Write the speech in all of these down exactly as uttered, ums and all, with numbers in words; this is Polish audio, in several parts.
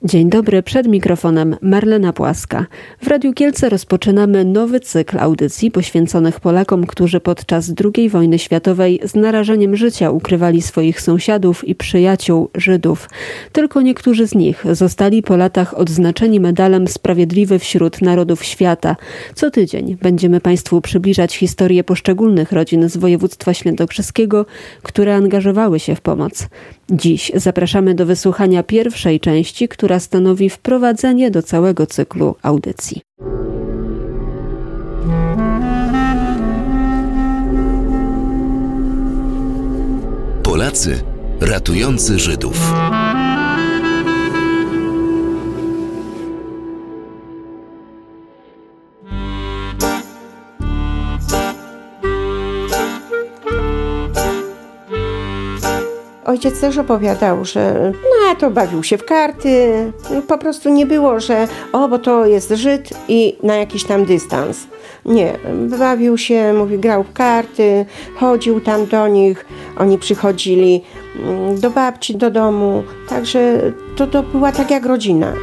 Dzień dobry, przed mikrofonem Marlena Płaska. W Radiu Kielce rozpoczynamy nowy cykl audycji poświęconych Polakom, którzy podczas drugiej wojny światowej z narażeniem życia ukrywali swoich sąsiadów i przyjaciół Żydów. Tylko niektórzy z nich zostali po latach odznaczeni medalem Sprawiedliwy wśród Narodów Świata. Co tydzień będziemy Państwu przybliżać historię poszczególnych rodzin z województwa świętokrzyskiego, które angażowały się w pomoc. Dziś zapraszamy do wysłuchania pierwszej części, która stanowi wprowadzenie do całego cyklu audycji. Polacy ratujący Żydów. Ojciec też opowiadał, że no to bawił się w karty, po prostu nie było, że o, bo to jest Żyd i na jakiś tam dystans. Nie, bawił się, mówi, grał w karty, chodził tam do nich, oni przychodzili do babci, do domu, także to, to była tak jak rodzina.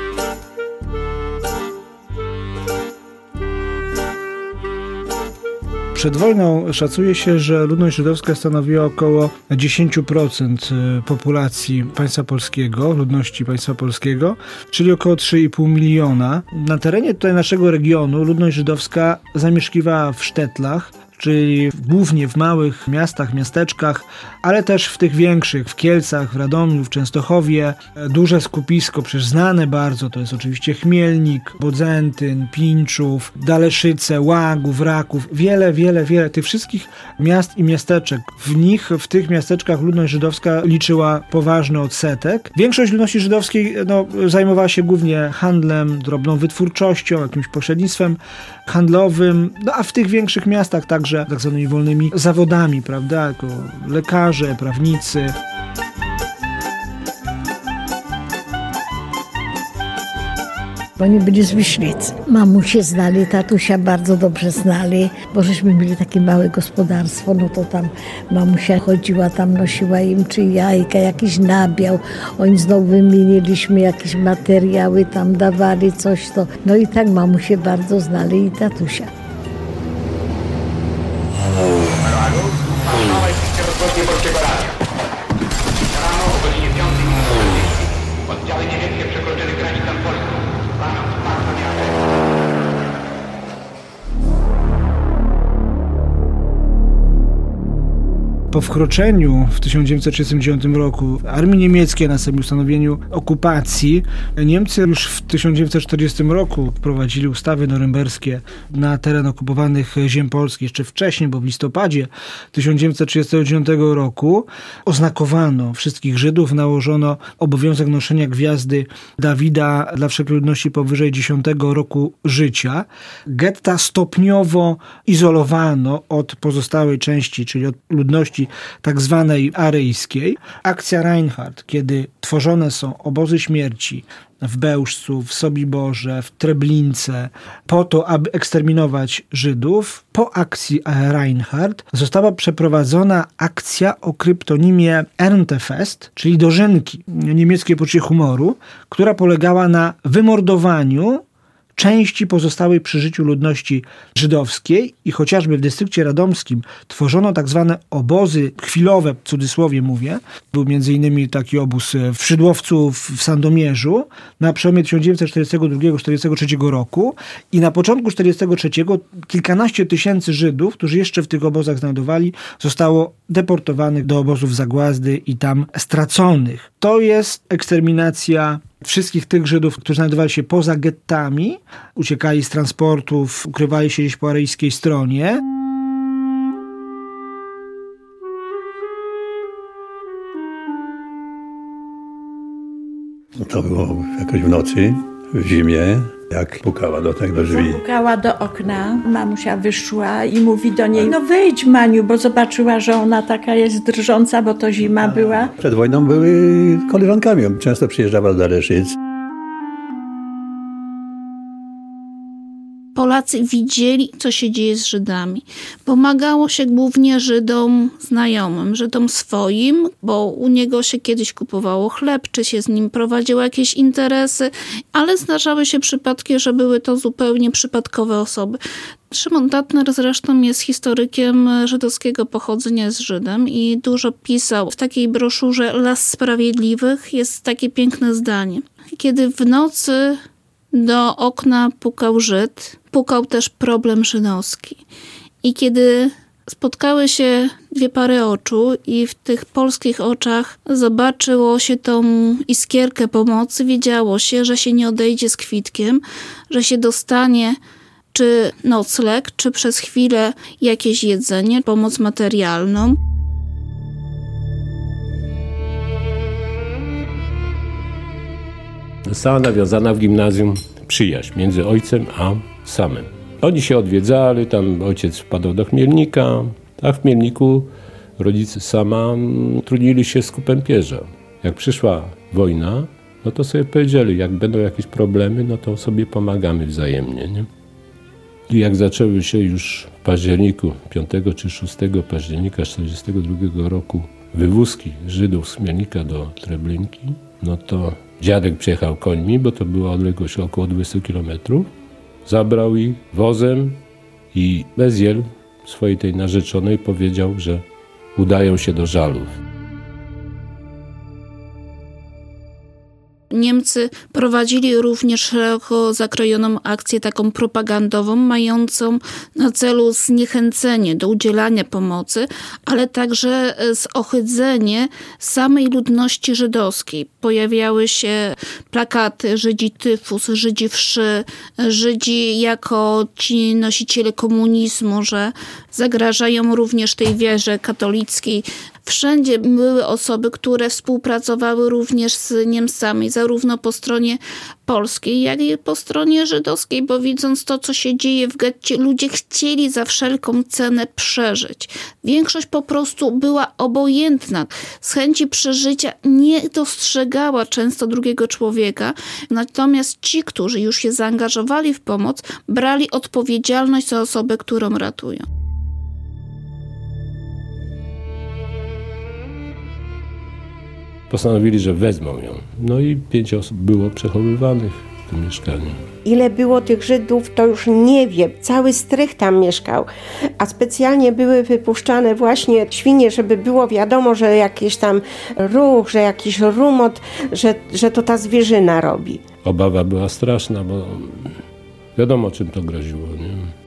Przed wojną szacuje się, że ludność żydowska stanowiła około dziesięć procent populacji państwa polskiego, ludności państwa polskiego, czyli około trzy i pół miliona. Na terenie tutaj naszego regionu ludność żydowska zamieszkiwała w sztetlach, czyli głównie w małych miastach, miasteczkach, ale też w tych większych, w Kielcach, w Radomiu, w Częstochowie. Duże skupisko, przecież znane bardzo, to jest oczywiście Chmielnik, Bodzentyn, Pińczów, Daleszyce, Łagów, Raków. Wiele, wiele, wiele tych wszystkich miast i miasteczek. W nich, w tych miasteczkach ludność żydowska liczyła poważny odsetek. Większość ludności żydowskiej no, zajmowała się głównie handlem, drobną wytwórczością, jakimś pośrednictwem handlowym, no a w tych większych miastach także tak zwanymi wolnymi zawodami, prawda, jako lekarze, prawnicy. Oni byli z Wiśnicy. Mamusie znali, tatusia bardzo dobrze znali, bo żeśmy mieli takie małe gospodarstwo, no to tam mamusia chodziła, tam nosiła im czy jajka, jakiś nabiał. Oni znowu wymieniliśmy jakieś materiały, tam dawali coś to. No i tak mamusie bardzo znali i tatusia. Oddziały niemieckie przekroczyły granicę polską. Po wkroczeniu w tysiąc dziewięćset trzydziestym dziewiątym roku armii niemieckiej, na samym ustanowieniu okupacji, Niemcy już w tysiąc dziewięćset czterdziestym roku wprowadzili ustawy norymberskie na teren okupowanych ziem polskich. Jeszcze wcześniej, bo w listopadzie tysiąc dziewięćset trzydziestego dziewiątego roku oznakowano wszystkich Żydów, nałożono obowiązek noszenia gwiazdy Dawida dla wszelkiej ludności powyżej dziesiątego roku życia. Getta stopniowo izolowano od pozostałej części, czyli od ludności tak zwanej aryjskiej. Akcja Reinhardt, kiedy tworzone są obozy śmierci w Bełżcu, w Sobiborze, w Treblince, po to, aby eksterminować Żydów, po akcji Reinhardt została przeprowadzona akcja o kryptonimie Erntefest, czyli dożynki, niemieckie poczucie humoru, która polegała na wymordowaniu części pozostałej przy życiu ludności żydowskiej i chociażby w dystrykcie radomskim tworzono tak zwane obozy chwilowe, w cudzysłowie mówię. Był między innymi taki obóz w Szydłowcu, w Sandomierzu na przełomie tysiąc dziewięćset czterdziestego drugiego do czterdziestego trzeciego roku i na początku czterdziestego trzeciego kilkanaście tysięcy Żydów, którzy jeszcze w tych obozach znajdowali, zostało deportowanych do obozów zagłazdy i tam straconych. To jest eksterminacja wszystkich tych Żydów, którzy znajdowali się poza gettami, uciekali z transportów, ukrywali się gdzieś po aryjskiej stronie. To było jakoś w nocy, w zimie, jak pukała do tego drzwi. Pukała do okna, mamusia wyszła i mówi do niej, no wejdź Maniu, bo zobaczyła, że ona taka jest drżąca, bo to zima była. Przed wojną były koleżankami, często przyjeżdżała do Daleszyc. Polacy widzieli, co się dzieje z Żydami. Pomagało się głównie Żydom znajomym, Żydom swoim, bo u niego się kiedyś kupowało chleb, czy się z nim prowadziło jakieś interesy, ale zdarzały się przypadki, że były to zupełnie przypadkowe osoby. Szymon Datner zresztą jest historykiem żydowskiego pochodzenia, z Żydem i dużo pisał. W takiej broszurze Las Sprawiedliwych jest takie piękne zdanie. Kiedy w nocy do okna pukał Żyd, pukał też problem żydowski. I kiedy spotkały się dwie pary oczu i w tych polskich oczach zobaczyło się tą iskierkę pomocy, wiedziało się, że się nie odejdzie z kwitkiem, że się dostanie czy nocleg, czy przez chwilę jakieś jedzenie, pomoc materialną. Została nawiązana w gimnazjum przyjaźń między ojcem a samym. Oni się odwiedzali, tam ojciec wpadał do Chmielnika, a w Chmielniku rodzice sama trudnili się z kupem pierza. Jak przyszła wojna, no to sobie powiedzieli, jak będą jakieś problemy, no to sobie pomagamy wzajemnie, nie? I jak zaczęły się już w październiku, piątego czy szóstego października tysiąc dziewięćset czterdziestego drugiego roku wywózki Żydów z Chmielnika do Treblinki, no to dziadek przyjechał końmi, bo to była odległość około dwadzieścia kilometrów. Zabrał ich wozem i Beziel swojej tej narzeczonej powiedział, że udają się do Żalów. Niemcy prowadzili również szeroko zakrojoną akcję taką propagandową, mającą na celu zniechęcenie do udzielania pomocy, ale także zohydzenie samej ludności żydowskiej. Pojawiały się plakaty Żydzi tyfus, Żydzi wszy, Żydzi jako ci nosiciele komunizmu, że zagrażają również tej wierze katolickiej. Wszędzie były osoby, które współpracowały również z Niemcami, zarówno po stronie polskiej, jak i po stronie żydowskiej, bo widząc to, co się dzieje w getcie, ludzie chcieli za wszelką cenę przeżyć. Większość po prostu była obojętna. Z chęci przeżycia nie dostrzegała często drugiego człowieka, natomiast ci, którzy już się zaangażowali w pomoc, brali odpowiedzialność za osobę, którą ratują. Postanowili, że wezmą ją. No i pięć osób było przechowywanych w tym mieszkaniu. Ile było tych Żydów, to już nie wiem. Cały strych tam mieszkał. A specjalnie były wypuszczane właśnie świnie, żeby było wiadomo, że jakiś tam ruch, że jakiś rumot, że, że to ta zwierzyna robi. Obawa była straszna, bo wiadomo, czym to groziło, nie?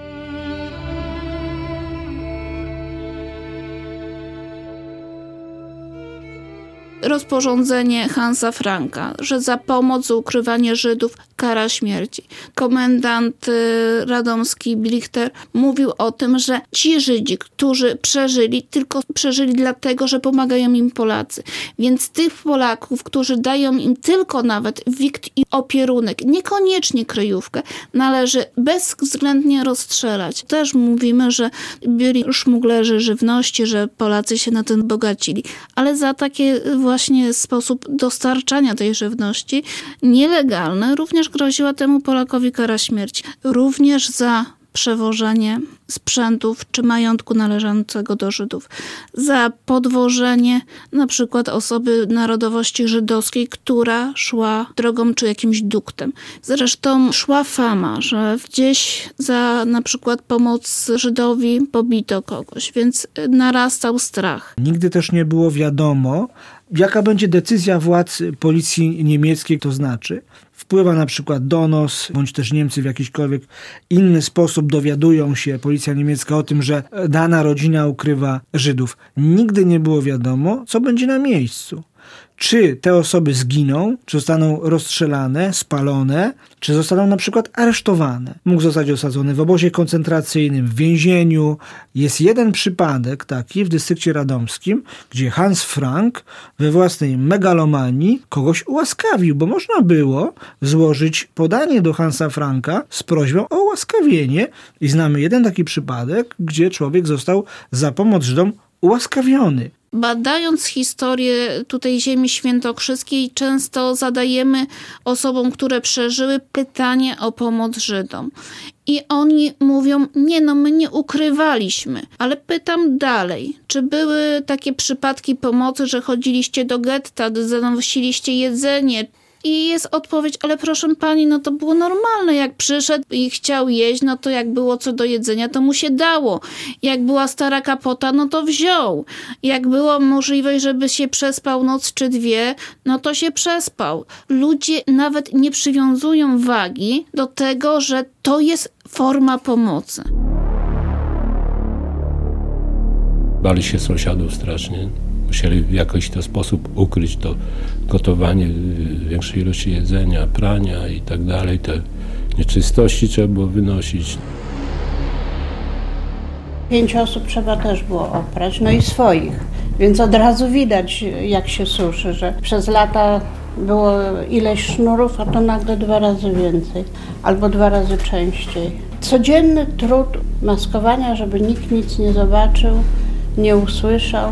Rozporządzenie Hansa Franka, że za pomoc, za ukrywanie Żydów kara śmierci. Komendant radomski Blichter mówił o tym, że ci Żydzi, którzy przeżyli, tylko przeżyli dlatego, że pomagają im Polacy. Więc tych Polaków, którzy dają im tylko nawet wikt i opierunek, niekoniecznie kryjówkę, należy bezwzględnie rozstrzelać. Też mówimy, że byli szmuglerzy żywności, że Polacy się na tym bogacili. Ale za takie właśnie sposób dostarczania tej żywności nielegalny również groziła temu Polakowi kara śmierci. Również za przewożenie sprzętów czy majątku należącego do Żydów. Za podwożenie na przykład osoby narodowości żydowskiej, która szła drogą czy jakimś duktem. Zresztą szła fama, że gdzieś za na przykład pomoc Żydowi pobito kogoś, więc narastał strach. Nigdy też nie było wiadomo, jaka będzie decyzja władz policji niemieckiej, to znaczy wpływa na przykład donos, bądź też Niemcy w jakiśkolwiek inny sposób dowiadują się, policja niemiecka, o tym, że dana rodzina ukrywa Żydów. Nigdy nie było wiadomo, co będzie na miejscu. Czy te osoby zginą, czy zostaną rozstrzelane, spalone, czy zostaną na przykład aresztowane. Mógł zostać osadzony w obozie koncentracyjnym, w więzieniu. Jest jeden przypadek taki w dystrykcie radomskim, gdzie Hans Frank we własnej megalomanii kogoś ułaskawił, bo można było złożyć podanie do Hansa Franka z prośbą o ułaskawienie. I znamy jeden taki przypadek, gdzie człowiek został za pomoc Żydom ułaskawiony. Badając historię tutaj ziemi świętokrzyskiej, często zadajemy osobom, które przeżyły, pytanie o pomoc Żydom. I oni mówią, nie no, my nie ukrywaliśmy. Ale pytam dalej, czy były takie przypadki pomocy, że chodziliście do getta, zanosiliście jedzenie? I jest odpowiedź, ale proszę pani, no to było normalne. Jak przyszedł i chciał jeść, no to jak było co do jedzenia, to mu się dało. Jak była stara kapota, no to wziął. Jak była możliwość, żeby się przespał noc czy dwie, no to się przespał. Ludzie nawet nie przywiązują wagi do tego, że to jest forma pomocy. Bali się sąsiadów strasznie. Musieli w jakiś to sposób ukryć to gotowanie większej ilości jedzenia, prania i tak dalej. Te nieczystości trzeba było wynosić. Pięć osób trzeba też było oprać, no i swoich. Więc od razu widać, jak się suszy, że przez lata było ileś sznurów, a to nagle dwa razy więcej albo dwa razy częściej. Codzienny trud maskowania, żeby nikt nic nie zobaczył, nie usłyszał.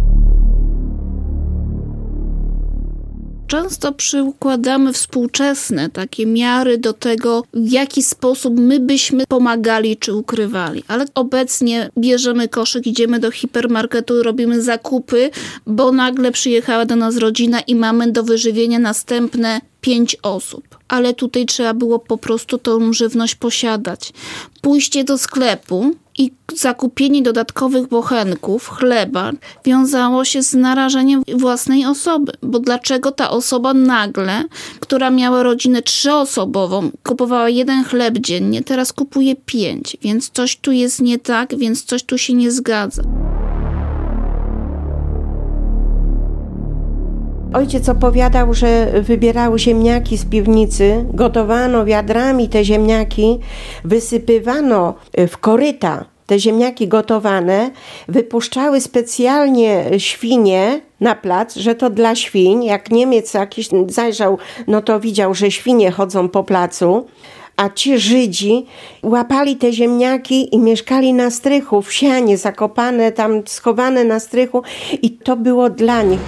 Często przykładamy współczesne takie miary do tego, w jaki sposób my byśmy pomagali czy ukrywali. Ale obecnie bierzemy koszyk, idziemy do hipermarketu, robimy zakupy, bo nagle przyjechała do nas rodzina i mamy do wyżywienia następne pięć osób. Ale tutaj trzeba było po prostu tą żywność posiadać. Pójście do sklepu i zakupienie dodatkowych bochenków, chleba wiązało się z narażeniem własnej osoby. Bo dlaczego ta osoba nagle, która miała rodzinę trzyosobową, kupowała jeden chleb dziennie, teraz kupuje pięć. Więc coś tu jest nie tak, więc coś tu się nie zgadza. Ojciec opowiadał, że wybierały ziemniaki z piwnicy, gotowano wiadrami te ziemniaki, wysypywano w koryta te ziemniaki gotowane, wypuszczały specjalnie świnie na plac, że to dla świń. Jak Niemiec jakiś zajrzał, no to widział, że świnie chodzą po placu. A ci Żydzi łapali te ziemniaki i mieszkali na strychu, w sianie, zakopane tam, schowane na strychu i to było dla nich.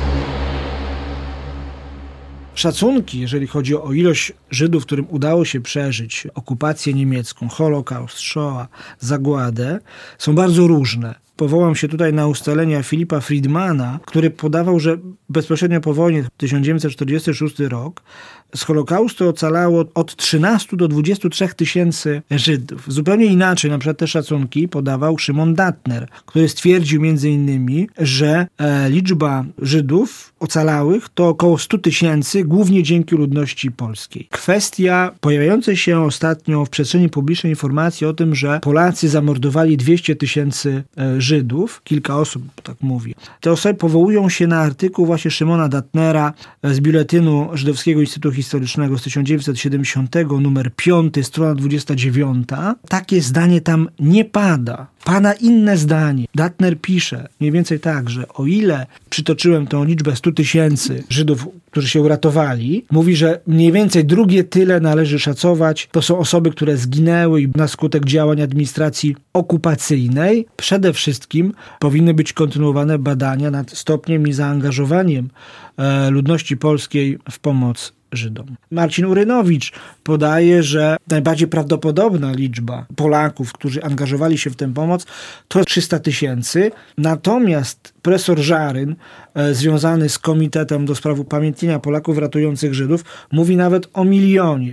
Szacunki, jeżeli chodzi o ilość Żydów, którym udało się przeżyć okupację niemiecką, Holokaust, Shoah, zagładę, są bardzo różne. Powołam się tutaj na ustalenia Filipa Friedmana, który podawał, że bezpośrednio po wojnie, tysiąc dziewięćset czterdziesty szósty rok, z Holokaustu ocalało od trzynastu do dwudziestu trzech tysięcy Żydów. Zupełnie inaczej, na przykład te szacunki podawał Szymon Datner, który stwierdził między innymi, że e, liczba Żydów ocalałych to około stu tysięcy, głównie dzięki ludności polskiej. Kwestia pojawiającej się ostatnio w przestrzeni publicznej informacji o tym, że Polacy zamordowali dwieście tysięcy e, Żydów, kilka osób tak mówi. Te osoby powołują się na artykuł właśnie Szymona Datnera z Biuletynu Żydowskiego Instytutu Historycznego z tysiąc dziewięćset siedemdziesiątego, numer piąty, strona dwudziesta dziewiąta. Takie zdanie tam nie pada. Pada inne zdanie. Datner pisze mniej więcej tak, że o ile przytoczyłem tą liczbę stu tysięcy Żydów, którzy się uratowali, mówi, że mniej więcej drugie tyle należy szacować. To są osoby, które zginęły na skutek działań administracji okupacyjnej. Przede wszystkim powinny być kontynuowane badania nad stopniem i zaangażowaniem e, ludności polskiej w pomoc Żydom. Marcin Urynowicz podaje, że najbardziej prawdopodobna liczba Polaków, którzy angażowali się w tę pomoc, to trzysta tysięcy. Natomiast profesor Żaryn, e, związany z Komitetem do spraw upamiętnienia Polaków ratujących Żydów, mówi nawet o milionie.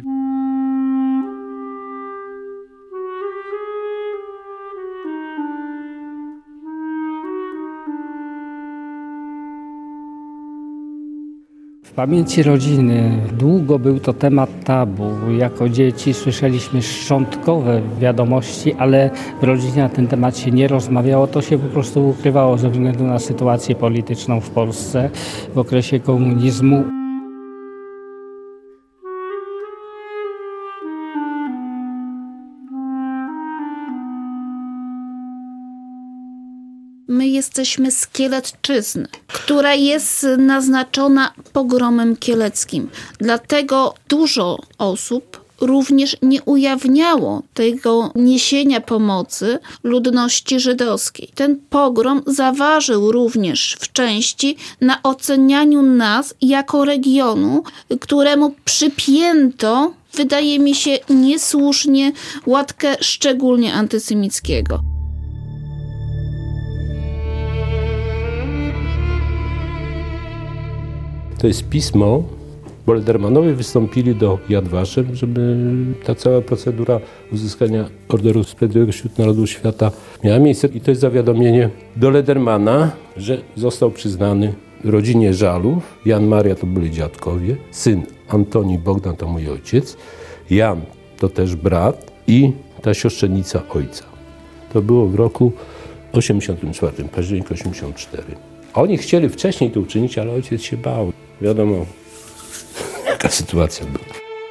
W pamięci rodziny długo był to temat tabu. Jako dzieci słyszeliśmy szczątkowe wiadomości, ale w rodzinie na ten temat się nie rozmawiało. To się po prostu ukrywało ze względu na sytuację polityczną w Polsce w okresie komunizmu. My jesteśmy z Kielecczyzny, która jest naznaczona pogromem kieleckim. Dlatego dużo osób również nie ujawniało tego niesienia pomocy ludności żydowskiej. Ten pogrom zaważył również w części na ocenianiu nas jako regionu, któremu przypięto, wydaje mi się, niesłusznie łatkę szczególnie antysemickiego. To jest pismo, bo Ledermanowie wystąpili do Yad Vashem, żeby ta cała procedura uzyskania Orderu Sprawiedliwego wśród Narodów Świata miała miejsce. I to jest zawiadomienie do Ledermana, że został przyznany rodzinie Żalów. Jan Maria to byli dziadkowie, syn Antoni Bogdan to mój ojciec, Jan to też brat i ta siostrzenica ojca. To było w roku osiemdziesiątym czwartym, październik osiemdziesiątego czwartego. Oni chcieli wcześniej to uczynić, ale ojciec się bał. Wiadomo, jaka sytuacja była.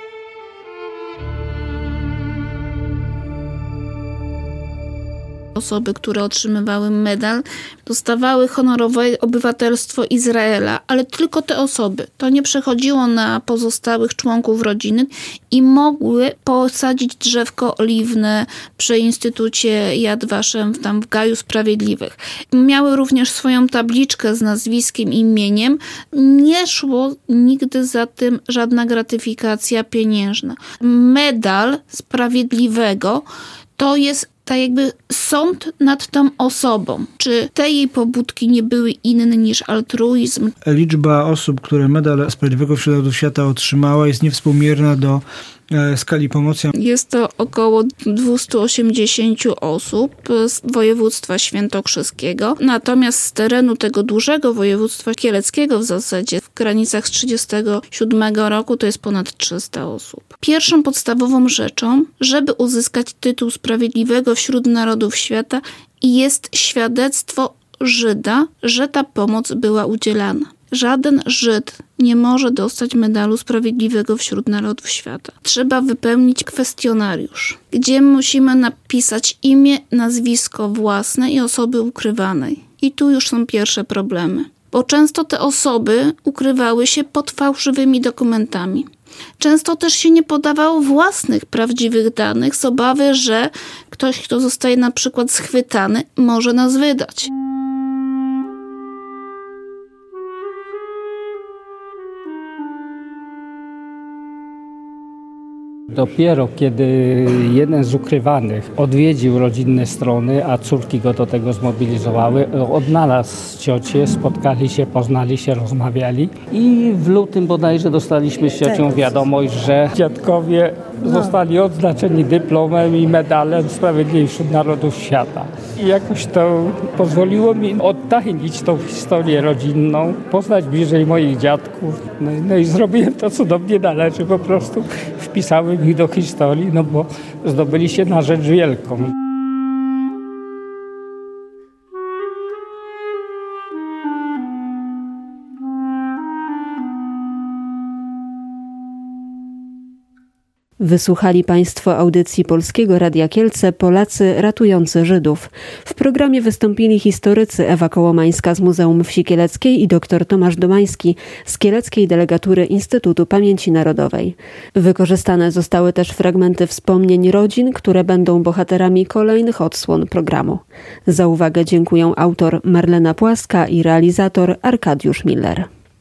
Osoby, które otrzymywały medal, dostawały honorowe obywatelstwo Izraela, ale tylko te osoby. To nie przechodziło na pozostałych członków rodziny i mogły posadzić drzewko oliwne przy Instytucie Yad Vashem, tam w Gaju Sprawiedliwych. Miały również swoją tabliczkę z nazwiskiem i imieniem. Nie szło nigdy za tym żadna gratyfikacja pieniężna. Medal Sprawiedliwego to jest tak jakby sąd nad tą osobą. Czy te jej pobudki nie były inne niż altruizm? Liczba osób, które medal Sprawiedliwego wśród Narodów Świata otrzymała, jest niewspółmierna do e, skali pomocy. Jest to około dwieście osiemdziesiąt osób z województwa świętokrzyskiego. Natomiast z terenu tego dużego województwa kieleckiego w zasadzie w granicach z trzydziestego siódmego roku to jest ponad trzysta osób. Pierwszą podstawową rzeczą, żeby uzyskać tytuł Sprawiedliwego wśród Narodów Świata, jest świadectwo Żyda, że ta pomoc była udzielana. Żaden Żyd nie może dostać medalu Sprawiedliwego wśród Narodów Świata. Trzeba wypełnić kwestionariusz, gdzie musimy napisać imię, nazwisko własne i osoby ukrywanej. I tu już są pierwsze problemy, bo często te osoby ukrywały się pod fałszywymi dokumentami. Często też się nie podawało własnych, prawdziwych danych z obawy, że ktoś, kto zostaje na przykład schwytany, może nas wydać. Dopiero kiedy jeden z ukrywanych odwiedził rodzinne strony, a córki go do tego zmobilizowały, odnalazł ciocię, spotkali się, poznali się, rozmawiali i w lutym bodajże dostaliśmy z ciocią wiadomość, że dziadkowie zostali odznaczeni dyplomem i medalem Sprawiedliwy wśród Narodów Świata. I jakoś to pozwoliło mi odtajnić tą historię rodzinną, poznać bliżej moich dziadków. No, no i zrobiłem to, co do mnie należy, po prostu wpisałem ich do historii, no bo zdobyli się na rzecz wielką. Wysłuchali Państwo audycji Polskiego Radia Kielce Polacy ratujący Żydów. W programie wystąpili historycy Ewa Kołomańska z Muzeum Wsi Kieleckiej i dr Tomasz Domański z Kieleckiej Delegatury Instytutu Pamięci Narodowej. Wykorzystane zostały też fragmenty wspomnień rodzin, które będą bohaterami kolejnych odsłon programu. Za uwagę dziękuję autor Marlena Płaska i realizator Arkadiusz Miller.